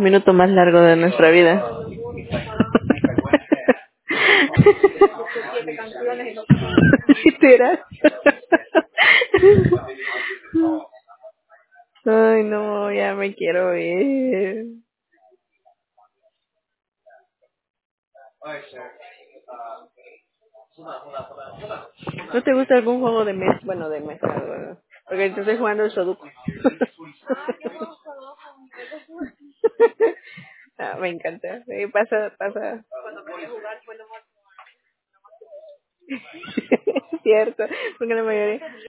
minuto más largo de nuestra vida. Literal. Ay, no, ya me quiero ir. ¿No te gusta algún juego de mesa? Bueno, de mesa, bueno, porque yo estoy jugando el Sudoku. Ah, me encanta. Sí, pasa, pasa. Cierto, porque la mayoría